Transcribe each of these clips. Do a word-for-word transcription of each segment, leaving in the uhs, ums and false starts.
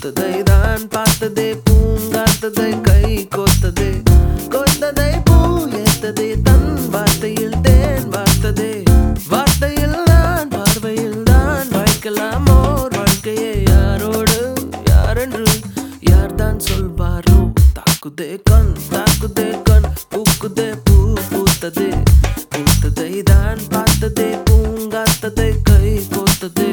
பூத்ததை தான் பார்த்ததே பூங்காத்ததை கை கோத்ததே கோத்ததை பூ ஏத்ததே தன் வார்த்தையில் தேன் வார்த்ததே வார்த்தையில் நான் பார்வையில் தான் வாழ்க்கலாம் ஓர் வாழ்க்கையே யாரோடு யாரென்று யார்தான் சொல்வாரோ தாக்குதே கண் தாக்குதே கண் பூக்குதே பூ பூத்ததே பூத்ததை தான் பார்த்ததே பூங்காத்ததை கை கோத்ததே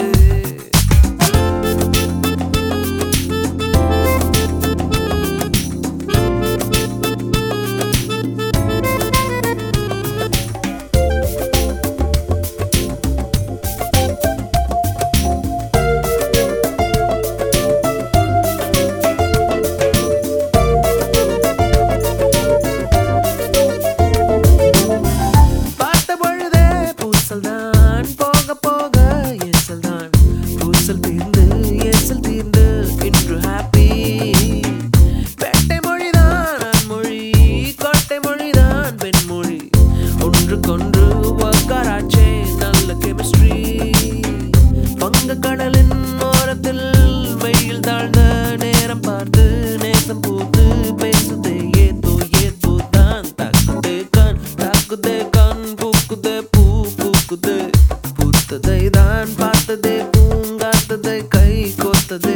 கொன்று வக்கராச்சே நல்ல கெமிஸ்ட்ரி பங்க கடலின் ஓரத்தில் வெயில் தாழ்ந்த நேரம் பார்த்து நேசம் பூத்து பேசுதே ஏதோ ஏதோ தான் தாக்குதே கண் தாக்குதே கண் பூக்குதே பூ பூக்குதே பூத்ததை தான் பார்த்ததே பூங்காத்ததை கை கோத்ததே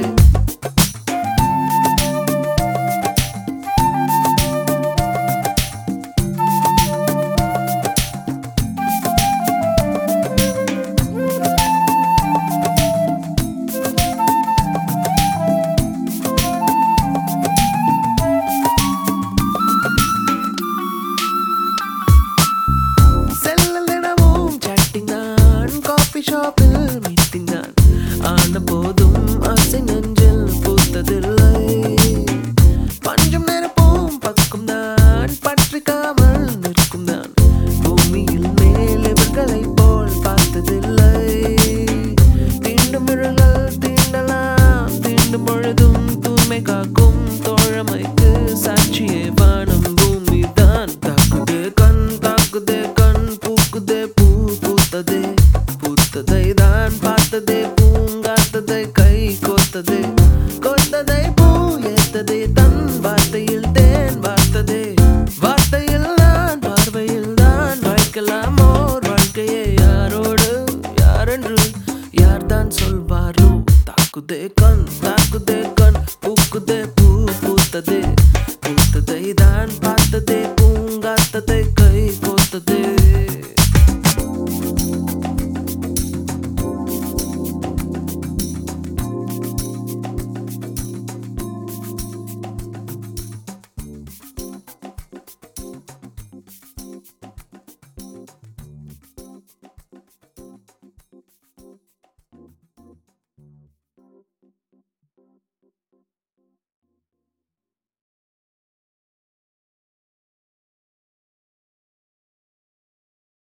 ஷாப்பில் மீட்டிங் தான் ஆன போதும் ஆசை நெஞ்சில் பூத்ததில்லை பஞ்சம் நிரப்பும் பக்கம் தான் பற்றிக்காமல் நிற்கும் தான் பூமியில் மேல் இவர்களை போல் பார்த்ததில்லை தீண்டும் விரல்கள் தீண்டலாம் தீண்டும் பொழுதும் தூய்மை காக்கும் தோழமைக்கு சாட்சியே வானம் பூமி தான் தாக்குதே கண் தாக்குதே கண் பூக்குதே பூ பூத்ததே பூத்ததை தான் பார்த்ததே பூங்காத்ததை கை கோத்ததே கோத்ததை பூ ஏத்ததே தன் வார்த்தையில் தேன் வார்த்ததே வார்த்தையில் நான் பார்வையில் தான் வாழ்க்கலாம் ஓர் வாழ்க்கையே யாரோடு யாரென்று யார்தான் சொல்வாரோ தாக்குதே கண் தாக்குதே கண் பூக்குதே பூ பூத்ததே பூத்ததை தான் பார்த்ததே பூங்காத்ததை கை கோத்ததே